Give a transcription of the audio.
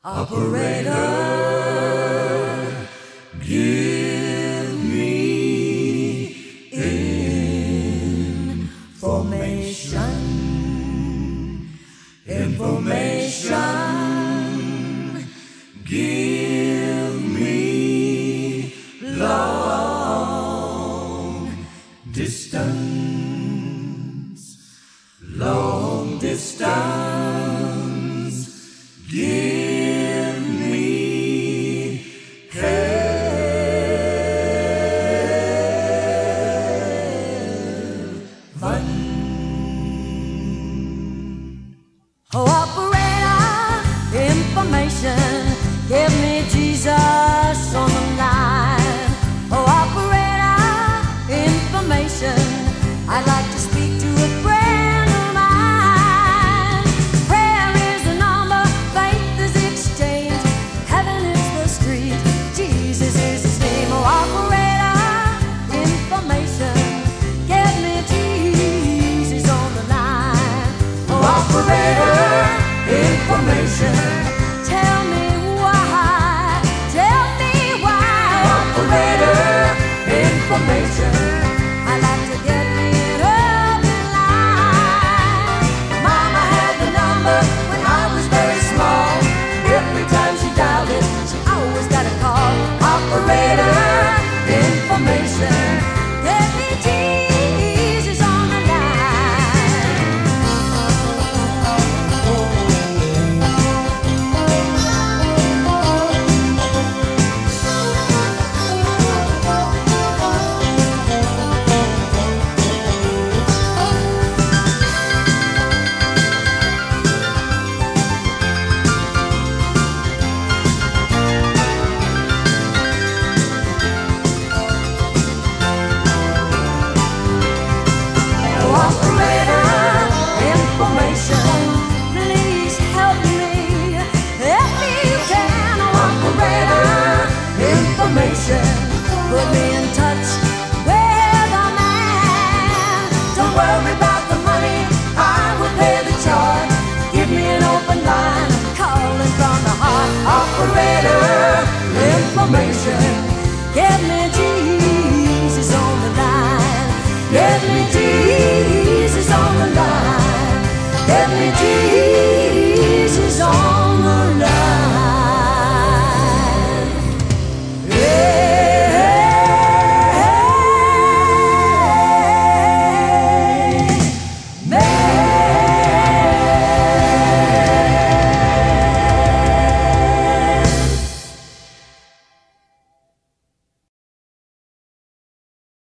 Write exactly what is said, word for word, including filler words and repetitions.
Operator, give me information. Information. Give me long distance. Long distance. Give Oh, operator, information, give me Jesus on the line. Oh, operator, information, I'd like to speak to a friend of mine. Prayer is the number, faith is the exchange, heaven is the street, Jesus is his name. Oh, operator, information, give me Jesus on the line. Oh, operator, information, tell me why, tell me why. Operator, information, I'd like to get it up in line. Mama had the number when I was very small. Every time she dialed it, She always got a call. operator, information. Get me Jesus on the line. Please help me, help me you can. Operator, information, Put me in touch with a man. don't worry about the money, I will pay the charge. Give me an open line, Calling from the heart. operator, information. Give me Jesus on the line. Get me Jesus on the line. Get me Jesus.